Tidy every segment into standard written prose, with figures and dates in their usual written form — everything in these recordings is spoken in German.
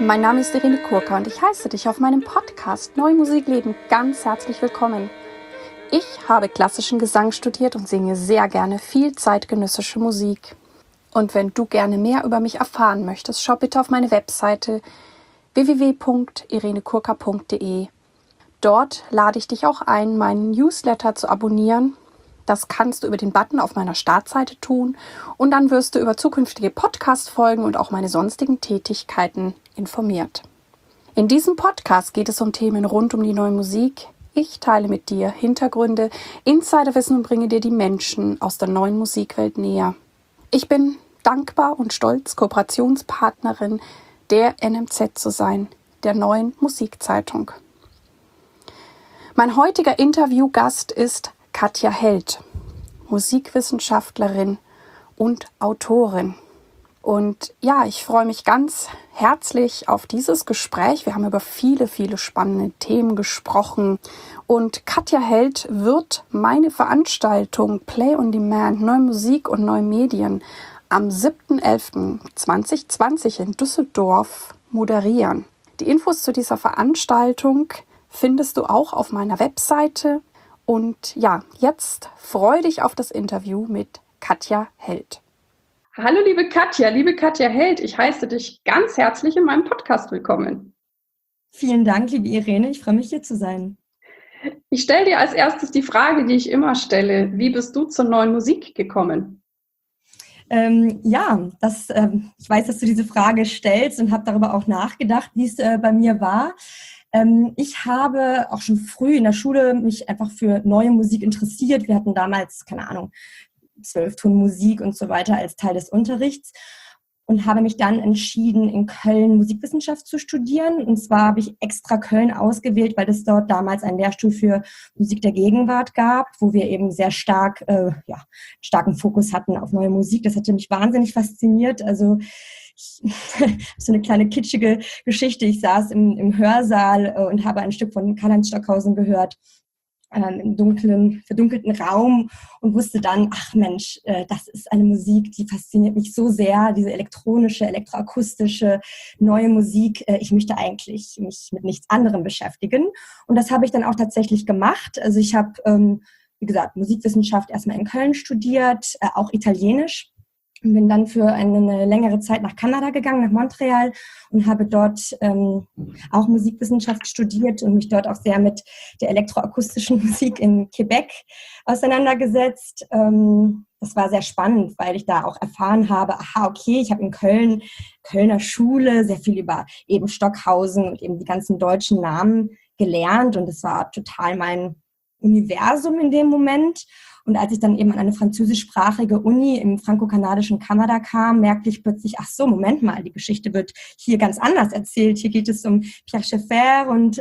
Mein Name ist Irene Kurka und ich heiße dich auf meinem Podcast Neue Musik leben ganz herzlich willkommen. Ich habe klassischen Gesang studiert und singe sehr gerne viel zeitgenössische Musik. Und wenn du gerne mehr über mich erfahren möchtest, schau bitte auf meine Webseite www.irenekurka.de. Dort lade ich dich auch ein, meinen Newsletter zu abonnieren. Das kannst du über den Button auf meiner Startseite tun und dann wirst du über zukünftige Podcast-Folgen und auch meine sonstigen Tätigkeiten informiert. In diesem Podcast geht es um Themen rund um die neue Musik. Ich teile mit dir Hintergründe, Insiderwissen und bringe dir die Menschen aus der neuen Musikwelt näher. Ich bin dankbar und stolz, Kooperationspartnerin der NMZ zu sein, der neuen Musikzeitung. Mein heutiger Interviewgast ist Katja Held, Musikwissenschaftlerin und Autorin. Und ja, ich freue mich ganz herzlich auf dieses Gespräch. Wir haben über viele, viele spannende Themen gesprochen. Und Katja Held wird meine Veranstaltung Play on Demand, Neue Musik und Neue Medien am 7.11.2020 in Düsseldorf moderieren. Die Infos zu dieser Veranstaltung findest du auch auf meiner Webseite. Und ja, jetzt freue dich auf das Interview mit Katja Held. Hallo liebe Katja Held, ich heiße dich ganz herzlich in meinem Podcast willkommen. Vielen Dank, liebe Irene, ich freue mich hier zu sein. Ich stelle dir als erstes die Frage, die ich immer stelle. Wie bist du zur neuen Musik gekommen? Ich weiß, dass du diese Frage stellst und habe darüber auch nachgedacht, wie es bei mir war. Ich habe auch schon früh in der Schule mich einfach für neue Musik interessiert. Wir hatten damals, keine Ahnung, 12-Ton-Musik und so weiter als Teil des Unterrichts und habe mich dann entschieden, in Köln Musikwissenschaft zu studieren. Und zwar habe ich extra Köln ausgewählt, weil es dort damals einen Lehrstuhl für Musik der Gegenwart gab, wo wir eben sehr starken Fokus hatten auf neue Musik. Das hatte mich wahnsinnig fasziniert. Also so eine kleine kitschige Geschichte. Ich saß im Hörsaal und habe ein Stück von Karlheinz Stockhausen gehört, im verdunkelten Raum und wusste dann, ach Mensch, das ist eine Musik, die fasziniert mich so sehr, diese elektronische, elektroakustische, neue Musik. Ich möchte eigentlich mich mit nichts anderem beschäftigen. Und das habe ich dann auch tatsächlich gemacht. Also ich habe, wie gesagt, Musikwissenschaft erstmal in Köln studiert, auch Italienisch. Und bin dann für eine längere Zeit nach Kanada gegangen, nach Montreal und habe dort auch Musikwissenschaft studiert und mich dort auch sehr mit der elektroakustischen Musik in Quebec auseinandergesetzt. Das war sehr spannend, weil ich da auch erfahren habe, ich habe in Köln, Kölner Schule, sehr viel über eben Stockhausen und eben die ganzen deutschen Namen gelernt und es war total mein Universum in dem Moment. Und als ich dann eben an eine französischsprachige Uni im franko-kanadischen Kanada kam, merkte ich plötzlich, Moment mal, die Geschichte wird hier ganz anders erzählt. Hier geht es um Pierre Schaeffer und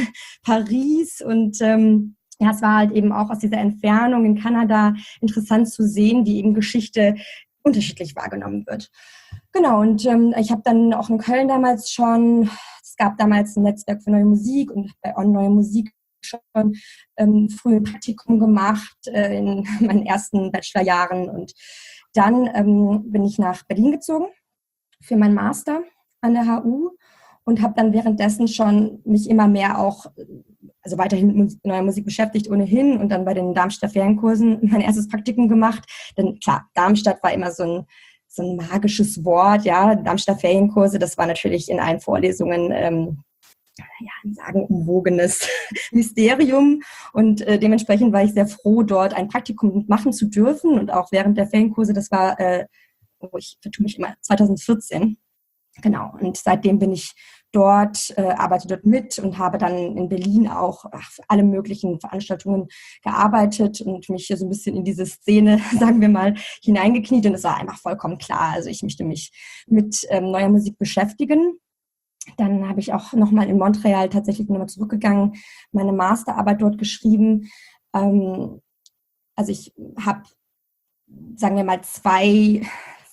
Paris und es war halt eben auch aus dieser Entfernung in Kanada interessant zu sehen, wie eben Geschichte unterschiedlich wahrgenommen wird. Genau, und ich habe dann auch in Köln damals schon, es gab damals ein Netzwerk für neue Musik und bei On Neue Musik schon früh ein Praktikum gemacht in meinen ersten Bachelorjahren und dann bin ich nach Berlin gezogen für meinen Master an der HU und habe dann währenddessen schon mich immer mehr auch, also weiterhin mit neuer Musik beschäftigt ohnehin und dann bei den Darmstädter Ferienkursen mein erstes Praktikum gemacht, denn klar, Darmstadt war immer so ein magisches Wort, ja, Darmstädter Ferienkurse, das war natürlich in allen Vorlesungen ein sagenumwogenes Mysterium und dementsprechend war ich sehr froh, dort ein Praktikum machen zu dürfen und auch während der Ferienkurse, das war, ich vertue mich immer, 2014, genau, und seitdem bin ich dort, arbeite dort mit und habe dann in Berlin auch für alle möglichen Veranstaltungen gearbeitet und mich so ein bisschen in diese Szene, sagen wir mal, hineingekniet und es war einfach vollkommen klar, also ich möchte mich mit neuer Musik beschäftigen. Dann habe ich auch nochmal in Montreal tatsächlich nochmal zurückgegangen, meine Masterarbeit dort geschrieben. Also ich habe, sagen wir mal, zwei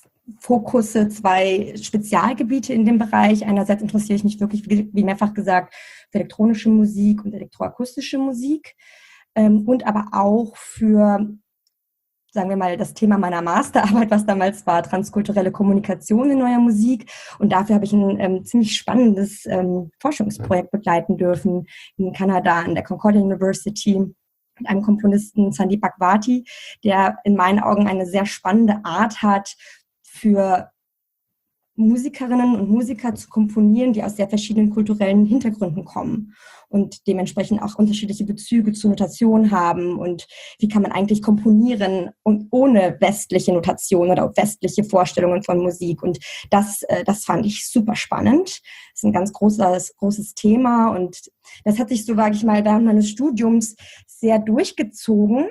Spezialgebiete in dem Bereich. Einerseits interessiere ich mich wirklich, wie mehrfach gesagt, für elektronische Musik und elektroakustische Musik und aber auch für sagen wir mal, das Thema meiner Masterarbeit, was damals war, transkulturelle Kommunikation in neuer Musik. Und dafür habe ich ein ziemlich spannendes Forschungsprojekt begleiten dürfen in Kanada an der Concordia University mit einem Komponisten, Sandeep Bhagwati, der in meinen Augen eine sehr spannende Art hat, für Musikerinnen und Musiker zu komponieren, die aus sehr verschiedenen kulturellen Hintergründen kommen und dementsprechend auch unterschiedliche Bezüge zur Notation haben und wie kann man eigentlich komponieren und ohne westliche Notation oder westliche Vorstellungen von Musik, und das fand ich super spannend. Das ist ein ganz großes Thema und das hat sich so, sage ich mal, während meines Studiums sehr durchgezogen.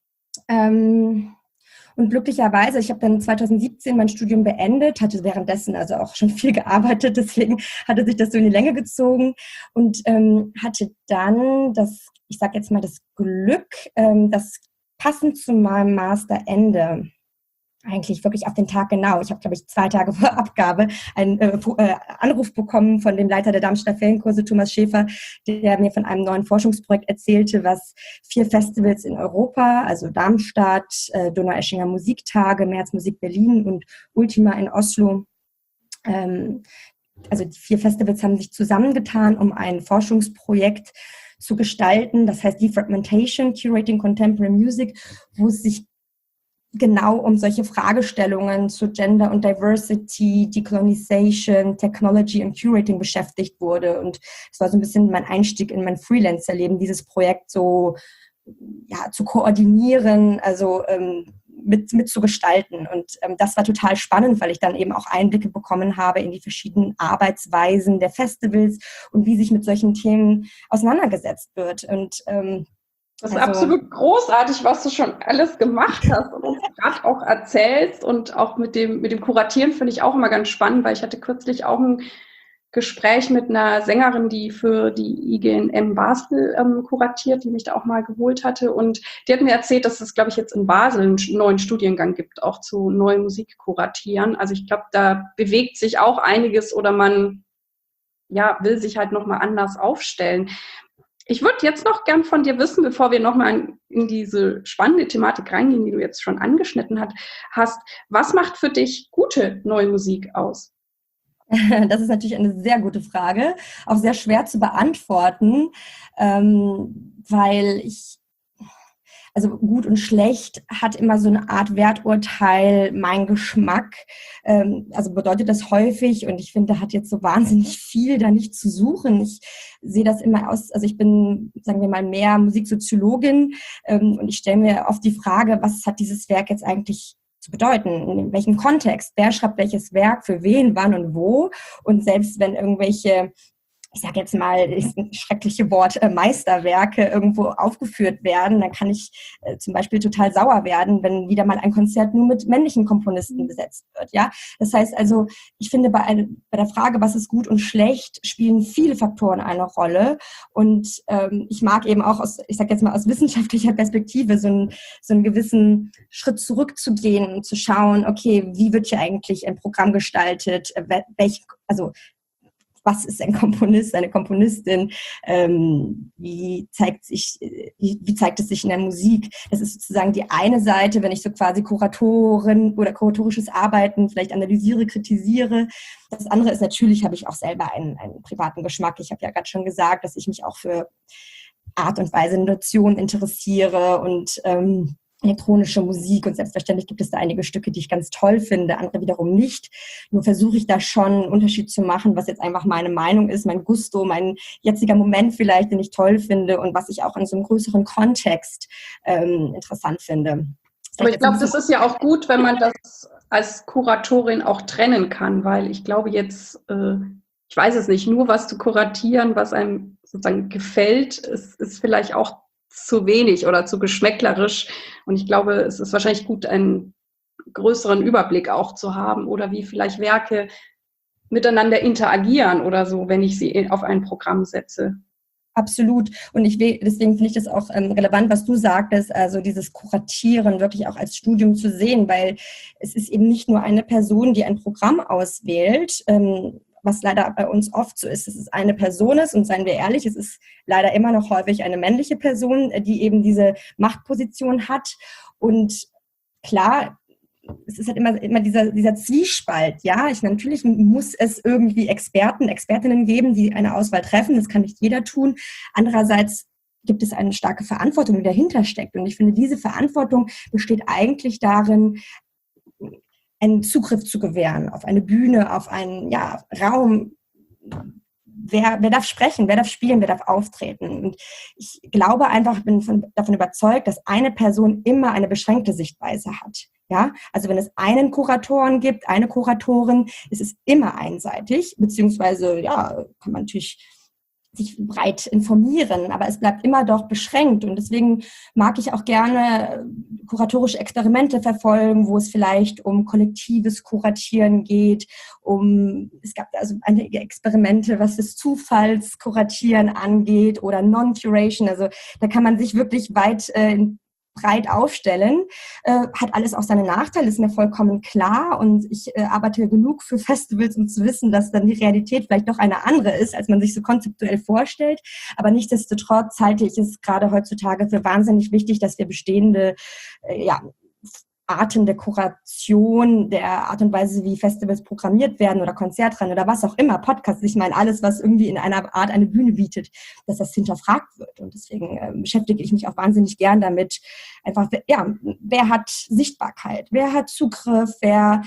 Und glücklicherweise, ich habe dann 2017 mein Studium beendet, hatte währenddessen also auch schon viel gearbeitet, deswegen hatte sich das so in die Länge gezogen und hatte dann ich sage jetzt mal das Glück, dass passend zu meinem Masterende, eigentlich wirklich auf den Tag genau. Ich habe, glaube ich, 2 Tage vor Abgabe einen Anruf bekommen von dem Leiter der Darmstädter Ferienkurse, Thomas Schäfer, der mir von einem neuen Forschungsprojekt erzählte, was 4 Festivals in Europa, also Darmstadt, Donaueschinger Musiktage, März Musik Berlin und Ultima in Oslo, also die 4 Festivals haben sich zusammengetan, um ein Forschungsprojekt zu gestalten, das heißt Defragmentation, Curating Contemporary Music, wo es sich genau um solche Fragestellungen zu Gender und Diversity, Decolonization, Technology und Curating beschäftigt wurde. Und es war so ein bisschen mein Einstieg in mein Freelancer-Leben, dieses Projekt so zu koordinieren, also mit zu gestalten. Und das war total spannend, weil ich dann eben auch Einblicke bekommen habe in die verschiedenen Arbeitsweisen der Festivals und wie sich mit solchen Themen auseinandergesetzt wird. Und das ist absolut großartig, was du schon alles gemacht hast und uns gerade auch erzählst. Und auch mit dem Kuratieren finde ich auch immer ganz spannend, weil ich hatte kürzlich auch ein Gespräch mit einer Sängerin, die für die IGNM Basel kuratiert, die mich da auch mal geholt hatte. Und die hat mir erzählt, dass es, glaube ich, jetzt in Basel einen neuen Studiengang gibt, auch zu neuen Musik kuratieren. Also ich glaube, da bewegt sich auch einiges oder man will sich halt nochmal anders aufstellen. Ich würde jetzt noch gern von dir wissen, bevor wir nochmal in diese spannende Thematik reingehen, die du jetzt schon angeschnitten hast, was macht für dich gute neue Musik aus? Das ist natürlich eine sehr gute Frage, auch sehr schwer zu beantworten, weil also gut und schlecht hat immer so eine Art Werturteil, mein Geschmack. Also bedeutet das häufig, und ich finde, da hat jetzt so wahnsinnig viel da nicht zu suchen. Ich sehe das immer also ich bin, sagen wir mal, mehr Musiksoziologin und ich stelle mir oft die Frage, was hat dieses Werk jetzt eigentlich zu bedeuten, in welchem Kontext, wer schreibt welches Werk, für wen, wann und wo, und selbst wenn irgendwelche, ich sage jetzt mal, ist ein schreckliches Wort, Meisterwerke irgendwo aufgeführt werden, dann kann ich zum Beispiel total sauer werden, wenn wieder mal ein Konzert nur mit männlichen Komponisten besetzt wird. Ja, das heißt also, ich finde, bei der Frage, was ist gut und schlecht, spielen viele Faktoren eine Rolle. Und ich mag eben auch ich sage jetzt mal aus wissenschaftlicher Perspektive so einen gewissen Schritt zurückzugehen und zu schauen, okay, wie wird hier eigentlich ein Programm gestaltet, was ist ein Komponist, eine Komponistin, wie zeigt es sich in der Musik. Das ist sozusagen die eine Seite, wenn ich so quasi Kuratorin oder kuratorisches Arbeiten vielleicht analysiere, kritisiere. Das andere ist natürlich, habe ich auch selber einen privaten Geschmack. Ich habe ja gerade schon gesagt, dass ich mich auch für Art und Weise Notation interessiere und elektronische Musik, und selbstverständlich gibt es da einige Stücke, die ich ganz toll finde, andere wiederum nicht. Nur versuche ich da schon einen Unterschied zu machen, was jetzt einfach meine Meinung ist, mein Gusto, mein jetziger Moment vielleicht, den ich toll finde und was ich auch in so einem größeren Kontext interessant finde. Aber ich glaube, das ist ja auch gut, wenn man das als Kuratorin auch trennen kann, weil ich glaube jetzt, ich weiß es nicht, nur was zu kuratieren, was einem sozusagen gefällt, ist vielleicht auch zu wenig oder zu geschmäcklerisch. Und ich glaube, es ist wahrscheinlich gut, einen größeren Überblick auch zu haben oder wie vielleicht Werke miteinander interagieren oder so, wenn ich sie auf ein Programm setze. Absolut. Und deswegen finde ich das auch relevant, was du sagtest, also dieses Kuratieren wirklich auch als Studium zu sehen, weil es ist eben nicht nur eine Person, die ein Programm auswählt, was leider bei uns oft so ist, dass es eine Person ist, und seien wir ehrlich, es ist leider immer noch häufig eine männliche Person, die eben diese Machtposition hat, und klar, es ist halt immer dieser Zwiespalt, ja. Natürlich muss es irgendwie Expertinnen geben, die eine Auswahl treffen. Das kann nicht jeder tun. Andererseits gibt es eine starke Verantwortung, die dahinter steckt. Und ich finde, diese Verantwortung besteht eigentlich darin, einen Zugriff zu gewähren auf eine Bühne, auf einen Raum. Wer darf sprechen, wer darf spielen, wer darf auftreten? Und ich glaube einfach, bin davon überzeugt, dass eine Person immer eine beschränkte Sichtweise hat. Ja, also wenn es einen Kuratoren gibt, eine Kuratorin, ist es immer einseitig, beziehungsweise, kann man natürlich sich breit informieren, aber es bleibt immer doch beschränkt. Und deswegen mag ich auch gerne kuratorische Experimente verfolgen, wo es vielleicht um kollektives Kuratieren geht, es gab also einige Experimente, was das Zufallskuratieren angeht oder Non-Curation. Also da kann man sich wirklich breit aufstellen, hat alles auch seine Nachteile, ist mir vollkommen klar, und ich arbeite genug für Festivals, um zu wissen, dass dann die Realität vielleicht doch eine andere ist, als man sich so konzeptuell vorstellt, aber nichtsdestotrotz halte ich es gerade heutzutage für wahnsinnig wichtig, dass wir bestehende Arten der Kuration, der Art und Weise, wie Festivals programmiert werden oder Konzertreihen oder was auch immer, Podcasts, ich meine alles, was irgendwie in einer Art eine Bühne bietet, dass das hinterfragt wird. Und deswegen beschäftige ich mich auch wahnsinnig gern damit, einfach, wer hat Sichtbarkeit, wer hat Zugriff, wer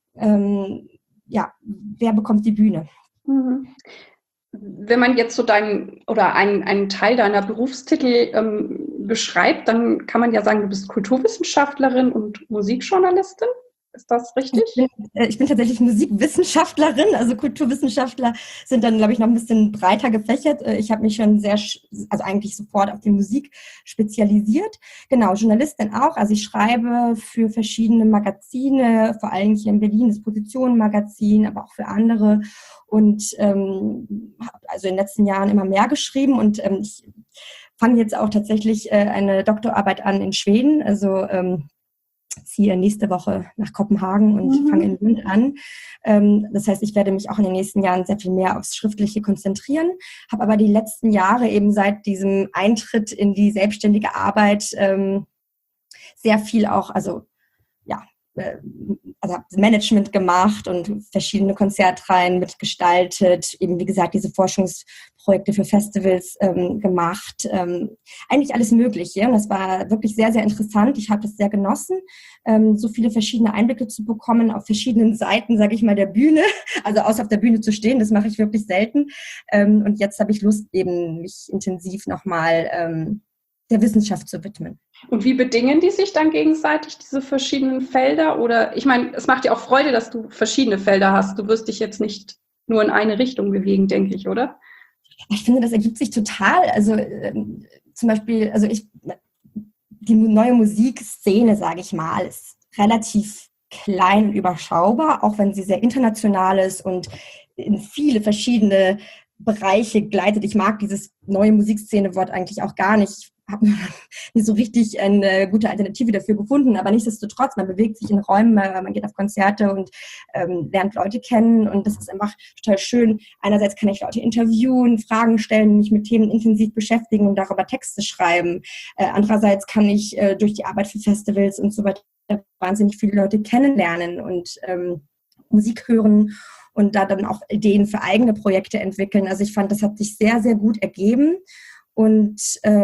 bekommt die Bühne. Mhm. Wenn man jetzt so einen Teil deiner Berufstitel beschreibt, dann kann man ja sagen, du bist Kulturwissenschaftlerin und Musikjournalistin. Ist das richtig? Ich bin tatsächlich Musikwissenschaftlerin, also Kulturwissenschaftler sind dann, glaube ich, noch ein bisschen breiter gefächert. Ich habe mich schon eigentlich sofort auf die Musik spezialisiert. Genau, Journalistin auch. Also ich schreibe für verschiedene Magazine, vor allem hier in Berlin das Positionen-Magazin, aber auch für andere. Und habe also in den letzten Jahren immer mehr geschrieben, und ich fange jetzt auch tatsächlich eine Doktorarbeit an in Schweden. Also ziehe nächste Woche nach Kopenhagen und fange in Lund an. Das heißt, ich werde mich auch in den nächsten Jahren sehr viel mehr aufs Schriftliche konzentrieren, habe aber die letzten Jahre eben seit diesem Eintritt in die selbstständige Arbeit sehr viel auch, also habe Management gemacht und verschiedene Konzertreihen mitgestaltet, eben wie gesagt diese Forschungsprojekte für Festivals gemacht, eigentlich alles Mögliche, und das war wirklich sehr, sehr interessant. Ich habe das sehr genossen, so viele verschiedene Einblicke zu bekommen auf verschiedenen Seiten, sage ich mal, der Bühne, also außer auf der Bühne zu stehen, das mache ich wirklich selten, und jetzt habe ich Lust, eben mich intensiv nochmal der Wissenschaft zu widmen. Und wie bedingen die sich dann gegenseitig, diese verschiedenen Felder? Oder ich meine, es macht dir auch Freude, dass du verschiedene Felder hast. Du wirst dich jetzt nicht nur in eine Richtung bewegen, denke ich, oder? Ich finde, das ergibt sich total. Also zum Beispiel, die neue Musikszene, sage ich mal, ist relativ klein und überschaubar, auch wenn sie sehr international ist und in viele verschiedene Bereiche gleitet. Ich mag dieses neue Musikszene-Wort eigentlich auch gar nicht. Ich habe nicht so richtig eine gute Alternative dafür gefunden, aber nichtsdestotrotz, man bewegt sich in Räumen, man geht auf Konzerte und lernt Leute kennen, und das ist einfach total schön. Einerseits kann ich Leute interviewen, Fragen stellen, mich mit Themen intensiv beschäftigen und darüber Texte schreiben. Andererseits kann ich durch die Arbeit für Festivals und so weiter wahnsinnig viele Leute kennenlernen und Musik hören und da dann auch Ideen für eigene Projekte entwickeln. Also ich fand, das hat sich sehr, sehr gut ergeben, und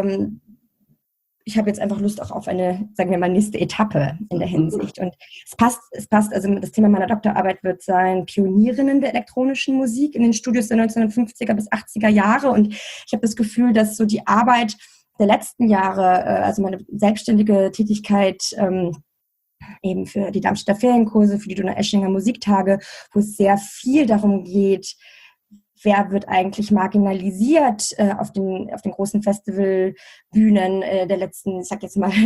ich habe jetzt einfach Lust auch auf eine, sagen wir mal, nächste Etappe in der Hinsicht. Und es passt, also das Thema meiner Doktorarbeit wird sein Pionierinnen der elektronischen Musik in den Studios der 1950er bis 80er Jahre. Und ich habe das Gefühl, dass so die Arbeit der letzten Jahre, also meine selbstständige Tätigkeit eben für die Darmstädter Ferienkurse, für die Donau-Eschinger Musiktage, wo es sehr viel darum geht, wer wird eigentlich marginalisiert auf den großen Festivalbühnen der letzten, ich sag jetzt mal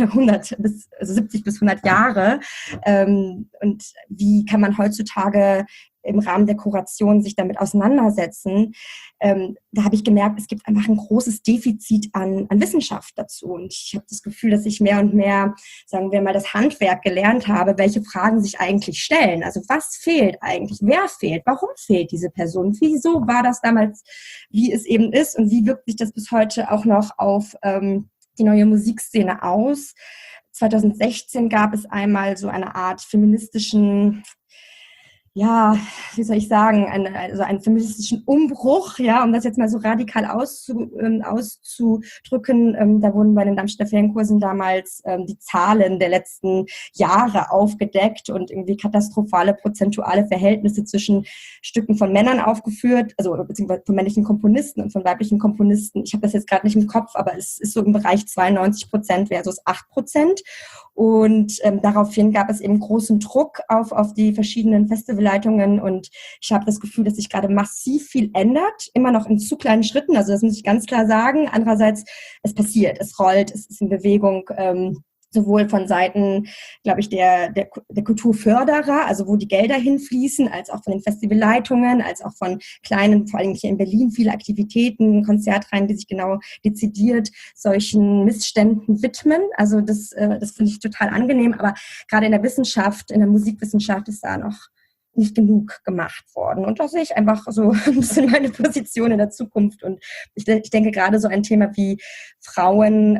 70 bis 100 Jahre, und wie kann man heutzutage im Rahmen der Kuration sich damit auseinandersetzen. Da habe ich gemerkt, es gibt einfach ein großes Defizit an Wissenschaft dazu. Und ich habe das Gefühl, dass ich mehr und mehr, sagen wir mal, das Handwerk gelernt habe, welche Fragen sich eigentlich stellen. Also was fehlt eigentlich? Wer fehlt? Warum fehlt diese Person? Wieso war das damals, wie es eben ist? Und wie wirkt sich das bis heute auch noch auf die neue Musikszene aus? 2016 gab es einmal so eine Art feministischen, ja, wie soll ich sagen, einen feministischen Umbruch, ja, um das jetzt mal so radikal auszudrücken. Da wurden bei den Darmstädter Ferienkursen damals die Zahlen der letzten Jahre aufgedeckt und irgendwie katastrophale prozentuale Verhältnisse zwischen Stücken von Männern aufgeführt, also beziehungsweise von männlichen Komponisten und von weiblichen Komponisten. Ich habe das jetzt gerade nicht im Kopf, aber es ist so im Bereich 92% versus 8%. Und daraufhin gab es eben großen Druck auf die verschiedenen Festivalleitungen und ich habe das Gefühl, dass sich gerade massiv viel ändert, immer noch in zu kleinen Schritten, also das muss ich ganz klar sagen. Andererseits, es passiert, es rollt, es ist in Bewegung, sowohl von Seiten, glaube ich, der Kulturförderer, also wo die Gelder hinfließen, als auch von den Festivalleitungen, als auch von kleinen, vor allem hier in Berlin, viele Aktivitäten, Konzertreihen, die sich genau dezidiert solchen Missständen widmen. Also das finde ich total angenehm, aber gerade in der Wissenschaft, in der Musikwissenschaft ist da noch nicht genug gemacht worden. Und da sehe ich einfach so ein bisschen meine Position in der Zukunft. Und ich denke gerade so ein Thema wie Frauen,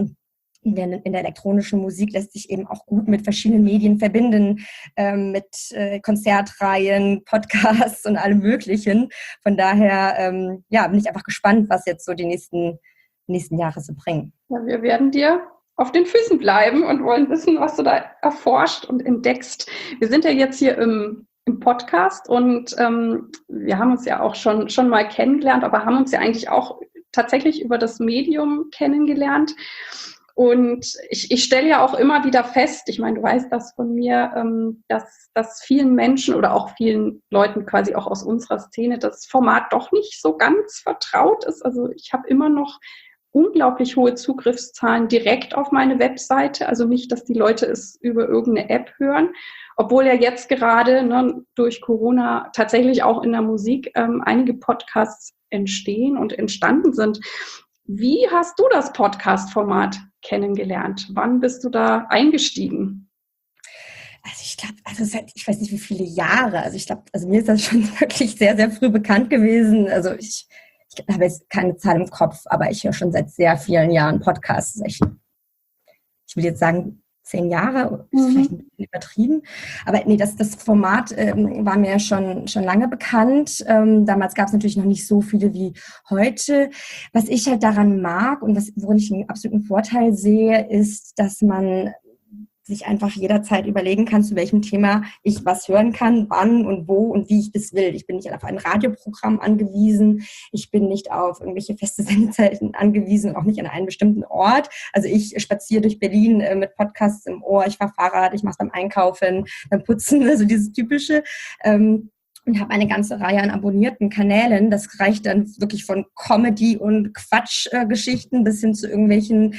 in der elektronischen Musik lässt sich eben auch gut mit verschiedenen Medien verbinden, mit Konzertreihen, Podcasts und allem Möglichen. Von daher bin ich einfach gespannt, was jetzt so die nächsten Jahre so bringen. Ja, wir werden dir auf den Füßen bleiben und wollen wissen, was du da erforscht und entdeckst. Wir sind ja jetzt hier im Podcast und wir haben uns ja auch schon mal kennengelernt, aber haben uns ja eigentlich auch tatsächlich über das Medium kennengelernt. Und ich stelle ja auch immer wieder fest, ich meine, du weißt das von mir, dass vielen Menschen oder auch vielen Leuten quasi auch aus unserer Szene das Format doch nicht so ganz vertraut ist. Also ich habe immer noch unglaublich hohe Zugriffszahlen direkt auf meine Webseite. Also nicht, dass die Leute es über irgendeine App hören, obwohl ja jetzt gerade durch Corona tatsächlich auch in der Musik einige Podcasts entstehen und entstanden sind. Wie hast du das Podcast-Format kennengelernt? Wann bist du da eingestiegen? Also ich glaube, ich weiß nicht wie viele Jahre. Also ich glaube, mir ist das schon wirklich sehr, sehr früh bekannt gewesen. Also ich habe jetzt keine Zahl im Kopf, aber ich höre schon seit sehr vielen Jahren Podcasts. Ich will jetzt sagen 10 Jahre, ist vielleicht ein bisschen übertrieben. Aber nee, das Format war mir schon lange bekannt. Damals gab es natürlich noch nicht so viele wie heute. Was ich halt daran mag und worin ich einen absoluten Vorteil sehe, ist, dass man sich einfach jederzeit überlegen kann, zu welchem Thema ich was hören kann, wann und wo und wie ich das will. Ich bin nicht auf ein Radioprogramm angewiesen, ich bin nicht auf irgendwelche feste Sendezeiten angewiesen, auch nicht an einen bestimmten Ort. Also ich spaziere durch Berlin mit Podcasts im Ohr, ich fahre Fahrrad, ich mache es beim Einkaufen, beim Putzen, also dieses Typische. Und habe eine ganze Reihe an abonnierten Kanälen. Das reicht dann wirklich von Comedy- und Quatschgeschichten bis hin zu irgendwelchen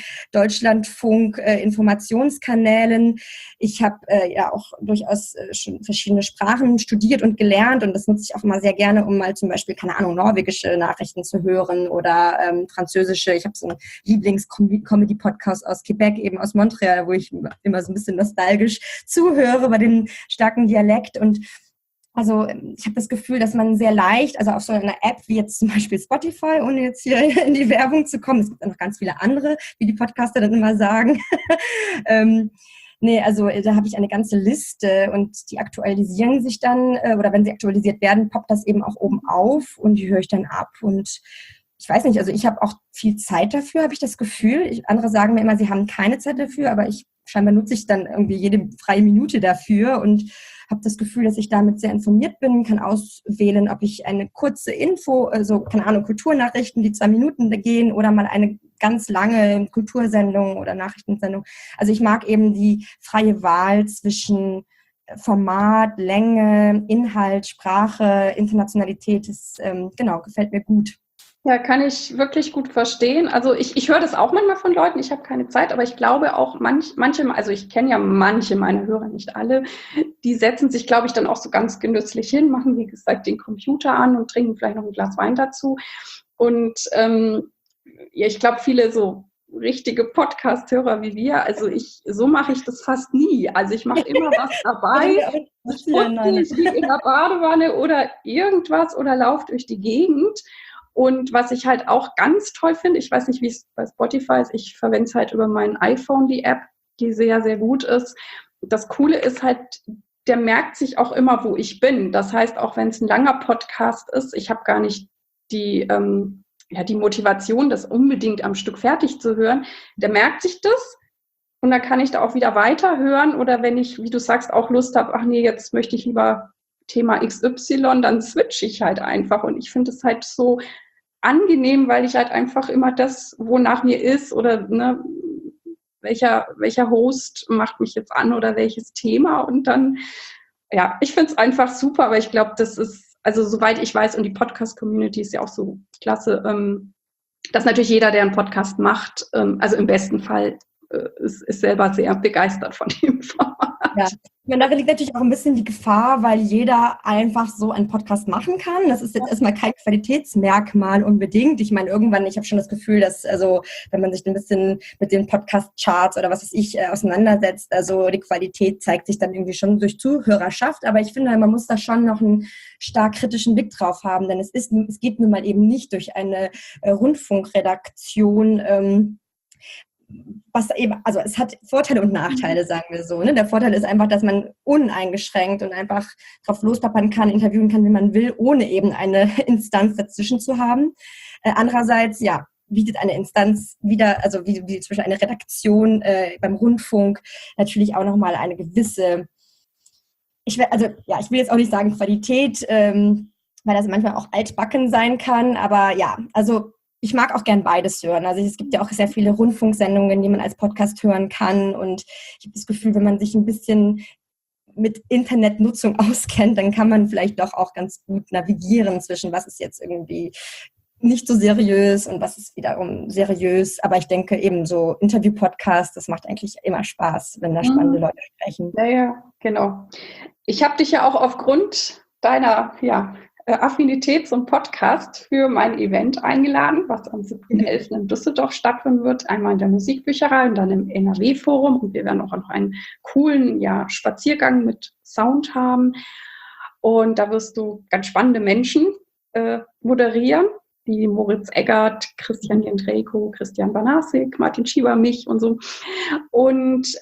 Deutschlandfunk-Informationskanälen. Ich habe auch durchaus schon verschiedene Sprachen studiert und gelernt und das nutze ich auch immer sehr gerne, um mal zum Beispiel, keine Ahnung, norwegische Nachrichten zu hören oder französische. Ich habe so einen Lieblings-Comedy-Podcast aus Quebec, eben aus Montreal, wo ich immer so ein bisschen nostalgisch zuhöre bei dem starken Dialekt. Und also ich habe das Gefühl, dass man sehr leicht, also auf so einer App wie jetzt zum Beispiel Spotify, ohne jetzt hier in die Werbung zu kommen, es gibt auch noch ganz viele andere, wie die Podcaster dann immer sagen. Also da habe ich eine ganze Liste und die aktualisieren sich dann, oder wenn sie aktualisiert werden, poppt das eben auch oben auf und die höre ich dann ab. Und ich weiß nicht, also ich habe auch viel Zeit dafür, habe ich das Gefühl. Andere sagen mir immer, sie haben keine Zeit dafür, aber scheinbar nutze ich dann irgendwie jede freie Minute dafür und habe das Gefühl, dass ich damit sehr informiert bin, kann auswählen, ob ich eine kurze Info, also keine Ahnung, Kulturnachrichten, die 2 Minuten gehen oder mal eine ganz lange Kultursendung oder Nachrichtensendung. Also ich mag eben die freie Wahl zwischen Format, Länge, Inhalt, Sprache, Internationalität. Das gefällt mir gut. Ja, kann ich wirklich gut verstehen. Also ich höre das auch manchmal von Leuten, ich habe keine Zeit, aber ich glaube auch manche, also ich kenne ja manche meiner Hörer, nicht alle, die setzen sich, glaube ich, dann auch so ganz genüsslich hin, machen, wie gesagt, den Computer an und trinken vielleicht noch ein Glas Wein dazu. Und ich glaube, viele so richtige Podcast-Hörer wie wir, also so mache ich das fast nie. Also ich mache immer was dabei, ich liege in der Badewanne oder irgendwas oder laufe durch die Gegend. Und was ich halt auch ganz toll finde, ich weiß nicht, wie es bei Spotify ist, ich verwende es halt über mein iPhone, die App, die sehr, sehr gut ist. Das Coole ist halt, der merkt sich auch immer, wo ich bin. Das heißt, auch wenn es ein langer Podcast ist, ich habe gar nicht die Motivation, das unbedingt am Stück fertig zu hören. Der merkt sich das und dann kann ich da auch wieder weiterhören. Oder wenn ich, wie du sagst, auch Lust habe, ach nee, jetzt möchte ich lieber Thema XY, dann switche ich halt einfach. Und ich finde es halt so angenehm, weil ich halt einfach immer das, wonach mir ist oder ne, welcher Host macht mich jetzt an oder welches Thema. Und dann, ja, ich finde es einfach super, aber ich glaube, das ist, also soweit ich weiß, und die Podcast-Community ist ja auch so klasse, dass natürlich jeder, der einen Podcast macht, also im besten Fall ist selber sehr begeistert von dem Format. Ja, ich meine, darin liegt natürlich auch ein bisschen die Gefahr, weil jeder einfach so einen Podcast machen kann. Das ist jetzt erstmal kein Qualitätsmerkmal unbedingt. Ich meine, irgendwann, ich habe schon das Gefühl, dass, also, wenn man sich ein bisschen mit den Podcast-Charts oder was weiß ich auseinandersetzt, also die Qualität zeigt sich dann irgendwie schon durch Zuhörerschaft. Aber ich finde, man muss da schon noch einen stark kritischen Blick drauf haben, denn es geht nun mal eben nicht durch eine Rundfunkredaktion, was eben, also es hat Vorteile und Nachteile, sagen wir so. Ne? Der Vorteil ist einfach, dass man uneingeschränkt und einfach drauf lospappern kann, interviewen kann, wie man will, ohne eben eine Instanz dazwischen zu haben. Andererseits, ja, bietet eine Instanz wieder, also wie zum Beispiel eine Redaktion beim Rundfunk, natürlich auch nochmal eine gewisse, ich will jetzt auch nicht sagen Qualität, weil das manchmal auch altbacken sein kann, aber ja, also ich mag auch gern beides hören. Also es gibt ja auch sehr viele Rundfunksendungen, die man als Podcast hören kann. Und ich habe das Gefühl, wenn man sich ein bisschen mit Internetnutzung auskennt, dann kann man vielleicht doch auch ganz gut navigieren zwischen was ist jetzt irgendwie nicht so seriös und was ist wiederum seriös. Aber ich denke eben so Interview-Podcast, das macht eigentlich immer Spaß, wenn da spannende Leute sprechen. Ja, genau. Ich habe dich ja auch aufgrund deiner, Affinität zum Podcast für mein Event eingeladen, was am 7.11. in Düsseldorf stattfinden wird. Einmal in der Musikbücherei und dann im NRW-Forum. Und wir werden auch noch einen coolen Spaziergang mit Sound haben. Und da wirst du ganz spannende Menschen moderieren, wie Moritz Eggert, Christian Jendrejko, Christian Banasik, Martin Schieber, mich und so. Und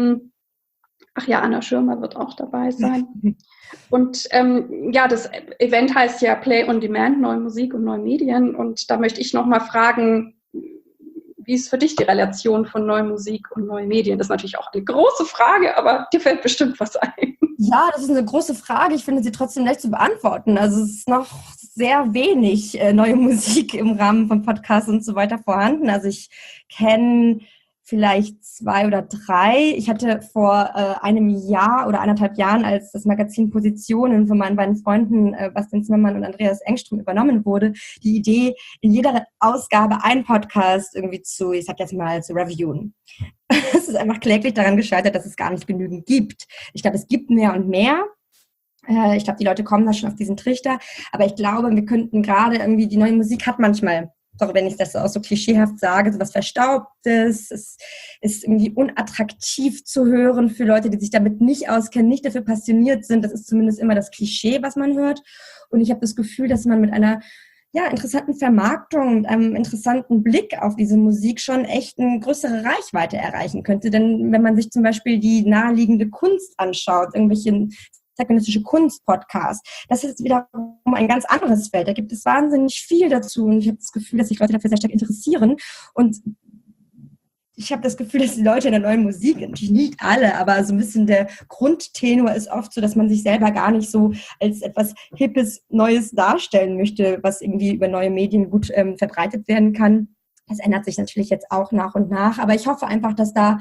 Anna Schirmer wird auch dabei sein. Und das Event heißt ja Play on Demand, neue Musik und neue Medien. Und da möchte ich nochmal fragen, wie ist für dich die Relation von neue Musik und neue Medien? Das ist natürlich auch eine große Frage, aber dir fällt bestimmt was ein. Ja, das ist eine große Frage. Ich finde sie trotzdem leicht zu beantworten. Also es ist noch sehr wenig neue Musik im Rahmen von Podcasts und so weiter vorhanden. Also ich kenne vielleicht 2 oder 3. Ich hatte vor einem Jahr oder 1,5 Jahren, als das Magazin Positionen von meinen beiden Freunden Bastian Zimmermann und Andreas Engström übernommen wurde, die Idee, in jeder Ausgabe einen Podcast irgendwie zu reviewen. Es ist einfach kläglich daran gescheitert, dass es gar nicht genügend gibt. Ich glaube, es gibt mehr und mehr. Ich glaube, die Leute kommen da schon auf diesen Trichter. Aber ich glaube, wir könnten gerade irgendwie, die neue Musik hat manchmal, sorry, wenn ich das auch so klischeehaft sage, so was Verstaubtes, es ist irgendwie unattraktiv zu hören für Leute, die sich damit nicht auskennen, nicht dafür passioniert sind. Das ist zumindest immer das Klischee, was man hört. Und ich habe das Gefühl, dass man mit einer interessanten Vermarktung, mit einem interessanten Blick auf diese Musik schon echt eine größere Reichweite erreichen könnte. Denn wenn man sich zum Beispiel die naheliegende Kunst anschaut, irgendwelche zeitgenössische Kunst-Podcast. Das ist wiederum ein ganz anderes Feld. Da gibt es wahnsinnig viel dazu und ich habe das Gefühl, dass sich Leute dafür sehr stark interessieren und ich habe das Gefühl, dass die Leute in der neuen Musik, natürlich nicht alle, aber so ein bisschen der Grundtenor ist oft so, dass man sich selber gar nicht so als etwas Hippes, Neues darstellen möchte, was irgendwie über neue Medien gut verbreitet werden kann. Das ändert sich natürlich jetzt auch nach und nach, aber ich hoffe einfach, dass da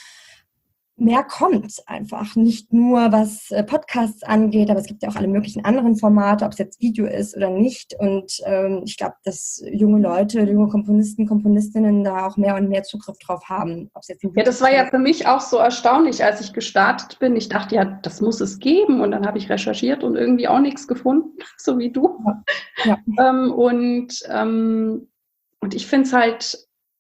mehr kommt einfach, nicht nur was Podcasts angeht, aber es gibt ja auch alle möglichen anderen Formate, ob es jetzt Video ist oder nicht und ich glaube, dass junge Leute, junge Komponisten, Komponistinnen da auch mehr und mehr Zugriff drauf haben. Ob es jetzt das war ja für mich auch so erstaunlich, als ich gestartet bin. Ich dachte das muss es geben und dann habe ich recherchiert und irgendwie auch nichts gefunden, so wie du. Ja. Und ich finde es halt,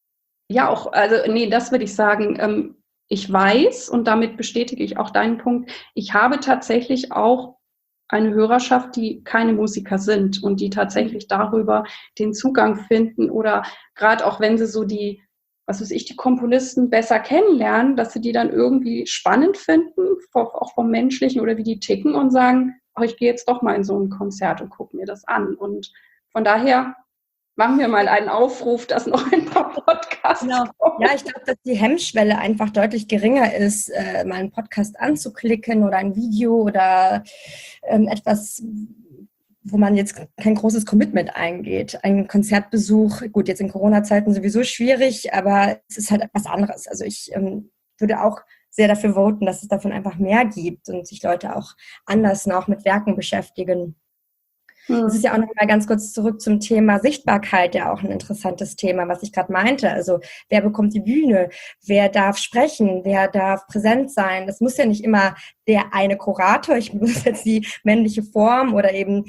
das würde ich sagen, ich weiß, und damit bestätige ich auch deinen Punkt, ich habe tatsächlich auch eine Hörerschaft, die keine Musiker sind und die tatsächlich darüber den Zugang finden oder gerade auch wenn sie so was weiß ich, die Komponisten besser kennenlernen, dass sie die dann irgendwie spannend finden, auch vom Menschlichen oder wie die ticken und sagen, oh, ich gehe jetzt doch mal in so ein Konzert und gucke mir das an. Und von daher machen wir mal einen Aufruf, dass noch ein paar Podcasts kommen. Ja, ich glaube, dass die Hemmschwelle einfach deutlich geringer ist, mal einen Podcast anzuklicken oder ein Video oder etwas, wo man jetzt kein großes Commitment eingeht. Ein Konzertbesuch, gut, jetzt in Corona-Zeiten sowieso schwierig, aber es ist halt etwas anderes. Also ich würde auch sehr dafür voten, dass es davon einfach mehr gibt und sich Leute auch anders noch mit Werken beschäftigen. Das ist ja auch noch mal ganz kurz zurück zum Thema Sichtbarkeit, ja auch ein interessantes Thema, was ich gerade meinte. Also wer bekommt die Bühne, wer darf sprechen, wer darf präsent sein. Das muss ja nicht immer der eine Kurator, ich muss jetzt die männliche Form oder eben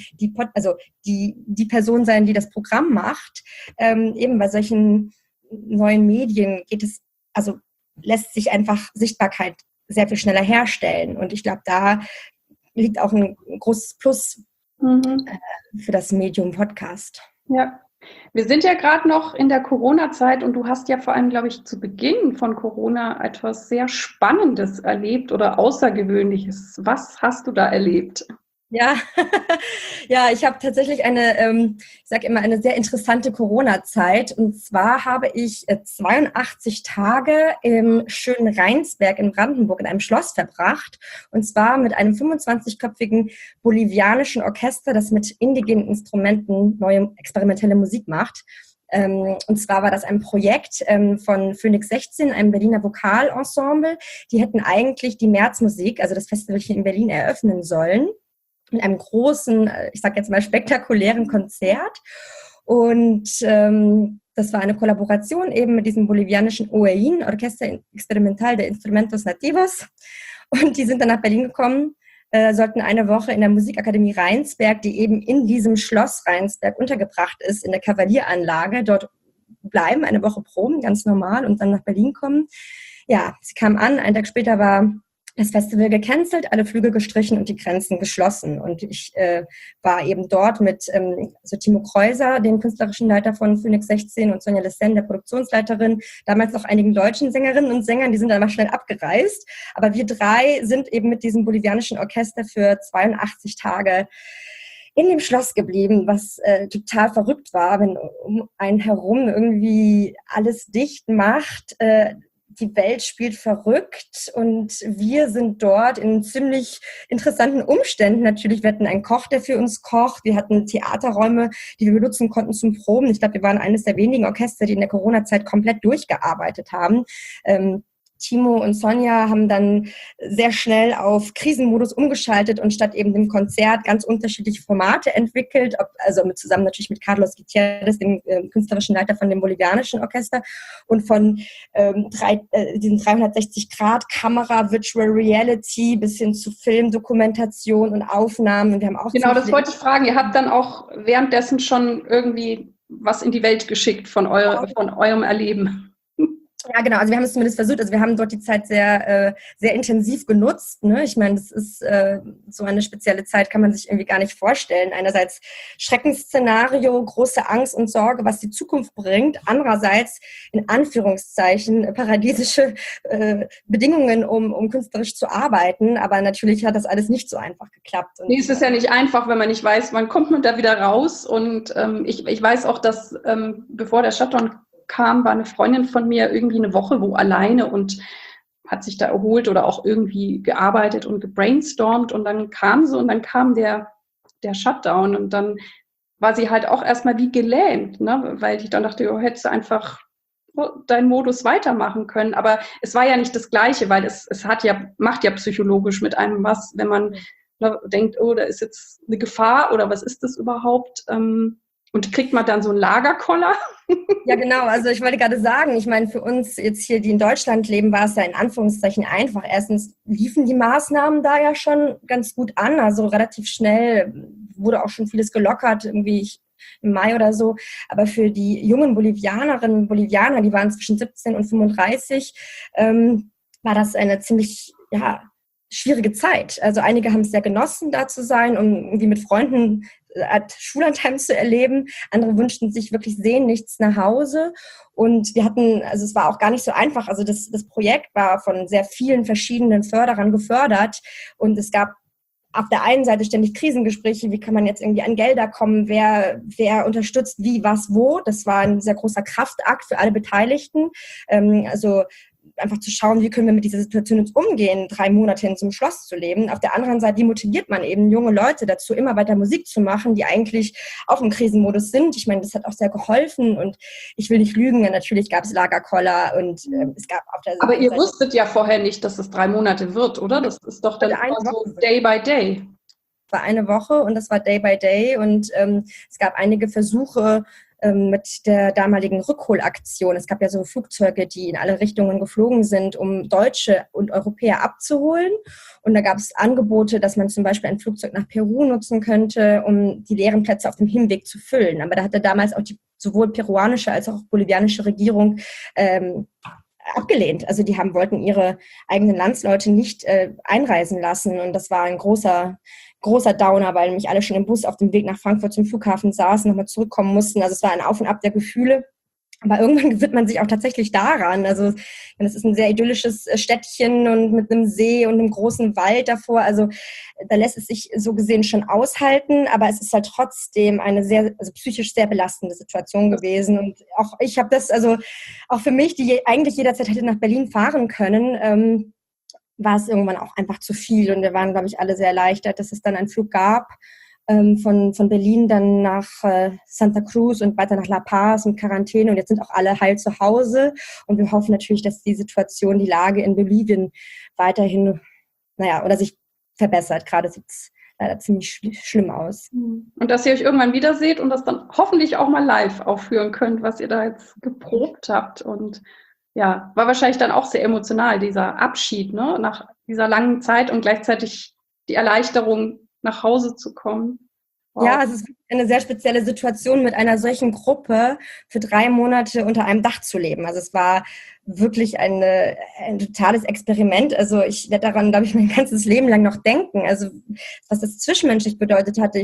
die Person sein, die das Programm macht. Eben bei solchen neuen Medien lässt sich einfach Sichtbarkeit sehr viel schneller herstellen. Und ich glaube, da liegt auch ein großes Plus für das Medium Podcast. Ja, wir sind ja gerade noch in der Corona-Zeit und du hast ja vor allem, glaube ich, zu Beginn von Corona etwas sehr Spannendes erlebt oder Außergewöhnliches. Was hast du da erlebt? Ja, ja, ich habe tatsächlich eine sehr interessante Corona-Zeit. Und zwar habe ich 82 Tage im schönen Rheinsberg in Brandenburg in einem Schloss verbracht. Und zwar mit einem 25-köpfigen bolivianischen Orchester, das mit indigenen Instrumenten neue experimentelle Musik macht. Und zwar war das ein Projekt von Phoenix 16, einem Berliner Vokalensemble. Die hätten eigentlich die Märzmusik, also das Festival hier in Berlin, eröffnen sollen. Mit einem großen, ich sage jetzt mal spektakulären Konzert. Und das war eine Kollaboration eben mit diesem bolivianischen OEIN, Orquesta Experimental de Instrumentos Nativos. Und die sind dann nach Berlin gekommen, sollten eine Woche in der Musikakademie Rheinsberg, die eben in diesem Schloss Rheinsberg untergebracht ist, in der Kavalieranlage, dort bleiben, eine Woche proben, ganz normal, und dann nach Berlin kommen. Ja, sie kamen an, einen Tag später war das Festival gecancelt, alle Flüge gestrichen und die Grenzen geschlossen. Und ich war eben dort mit Timo Kreuser, dem künstlerischen Leiter von Phoenix 16, und Sonja Lessen, der Produktionsleiterin, damals noch einigen deutschen Sängerinnen und Sängern, die sind dann mal schnell abgereist. Aber wir drei sind eben mit diesem bolivianischen Orchester für 82 Tage in dem Schloss geblieben, was total verrückt war, wenn um einen herum irgendwie alles dicht macht. Die Welt spielt verrückt und wir sind dort in ziemlich interessanten Umständen. Natürlich, wir hatten einen Koch, der für uns kocht. Wir hatten Theaterräume, die wir benutzen konnten zum Proben. Ich glaube, wir waren eines der wenigen Orchester, die in der Corona-Zeit komplett durchgearbeitet haben. Timo und Sonja haben dann sehr schnell auf Krisenmodus umgeschaltet und statt eben dem Konzert ganz unterschiedliche Formate entwickelt, zusammen natürlich mit Carlos Gutierrez, dem künstlerischen Leiter von dem bolivianischen Orchester, und von diesen 360-Grad-Kamera, Virtual Reality bis hin zu Filmdokumentation und Aufnahmen. Und wir haben auch genau, das wollte ich fragen. Ihr habt dann auch währenddessen schon irgendwie was in die Welt geschickt von eurem Erleben. Ja, genau. Also wir haben es zumindest versucht. Also wir haben dort die Zeit sehr, sehr intensiv genutzt. Ne? Ich meine, das ist so eine spezielle Zeit, kann man sich irgendwie gar nicht vorstellen. Einerseits Schreckensszenario, große Angst und Sorge, was die Zukunft bringt. Andererseits, in Anführungszeichen, paradiesische Bedingungen, um künstlerisch zu arbeiten. Aber natürlich hat das alles nicht so einfach geklappt. Nee, es ist ja nicht einfach, wenn man nicht weiß, wann kommt man da wieder raus. Und ich weiß auch, dass bevor der Shutdown kam, war eine Freundin von mir irgendwie eine Woche wo alleine und hat sich da erholt oder auch irgendwie gearbeitet und gebrainstormt, und dann kam sie und dann kam der Shutdown und dann war sie halt auch erstmal wie gelähmt, ne? Weil ich dann dachte, hättest du einfach deinen Modus weitermachen können, aber es war ja nicht das Gleiche, weil es macht ja psychologisch mit einem was, wenn man denkt, oh, da ist jetzt eine Gefahr oder was ist das überhaupt? Und kriegt man dann so einen Lagerkoller? Ja, genau. Also ich wollte gerade sagen, ich meine, für uns jetzt hier, die in Deutschland leben, war es ja in Anführungszeichen einfach. Erstens liefen die Maßnahmen da ja schon ganz gut an. Also relativ schnell wurde auch schon vieles gelockert, irgendwie im Mai oder so. Aber für die jungen Bolivianerinnen und Bolivianer, die waren zwischen 17 und 35, war das eine ziemlich, schwierige Zeit. Also einige haben es sehr genossen, da zu sein, um irgendwie mit Freunden Schullandheim zu erleben. Andere wünschten sich wirklich sehnlichst nach Hause. Und wir hatten, also es war auch gar nicht so einfach. Also das Projekt war von sehr vielen verschiedenen Förderern gefördert. Und es gab auf der einen Seite ständig Krisengespräche, wie kann man jetzt irgendwie an Gelder kommen, wer unterstützt wie, was, wo. Das war ein sehr großer Kraftakt für alle Beteiligten. Also einfach zu schauen, wie können wir mit dieser Situation jetzt umgehen, 3 Monate in so einem Schloss zu leben. Auf der anderen Seite, wie motiviert man eben junge Leute dazu, immer weiter Musik zu machen, die eigentlich auch im Krisenmodus sind. Ich meine, das hat auch sehr geholfen und ich will nicht lügen, natürlich gab es Lagerkoller und es gab auf der Seite... Aber ihr wusstet ja vorher nicht, dass es 3 Monate wird, oder? Das ist doch dann so Day by Day. Es war eine Woche und das war Day by Day und es gab einige Versuche, mit der damaligen Rückholaktion. Es gab ja so Flugzeuge, die in alle Richtungen geflogen sind, um Deutsche und Europäer abzuholen. Und da gab es Angebote, dass man zum Beispiel ein Flugzeug nach Peru nutzen könnte, um die leeren Plätze auf dem Hinweg zu füllen. Aber da hatte damals auch die sowohl peruanische als auch bolivianische Regierung abgelehnt. Also die wollten ihre eigenen Landsleute nicht einreisen lassen. Und das war ein großer Downer, weil nämlich alle schon im Bus auf dem Weg nach Frankfurt zum Flughafen saßen, nochmal zurückkommen mussten. Also es war ein Auf und Ab der Gefühle. Aber irgendwann gewöhnt man sich auch tatsächlich daran. Also es ist ein sehr idyllisches Städtchen und mit einem See und einem großen Wald davor. Also da lässt es sich so gesehen schon aushalten. Aber es ist halt trotzdem eine psychisch sehr belastende Situation gewesen. Und auch ich habe das, also auch für mich, die eigentlich jederzeit hätte nach Berlin fahren können, war es irgendwann auch einfach zu viel. Und wir waren, glaube ich, alle sehr erleichtert, dass es dann einen Flug gab von Berlin dann nach Santa Cruz und weiter nach La Paz und Quarantäne. Und jetzt sind auch alle heil zu Hause. Und wir hoffen natürlich, dass die Situation, die Lage in Bolivien weiterhin, oder sich verbessert. Gerade sieht es leider ziemlich schlimm aus. Und dass ihr euch irgendwann wiederseht und das dann hoffentlich auch mal live aufführen könnt, was ihr da jetzt geprobt habt. Und ja, war wahrscheinlich dann auch sehr emotional, dieser Abschied, ne? Nach dieser langen Zeit und gleichzeitig die Erleichterung, nach Hause zu kommen. Wow. Ja, es ist eine sehr spezielle Situation, mit einer solchen Gruppe für 3 Monate unter einem Dach zu leben. Also es war wirklich ein totales Experiment. Also ich werde daran, glaube ich, mein ganzes Leben lang noch denken. Also was das zwischenmenschlich bedeutet hatte,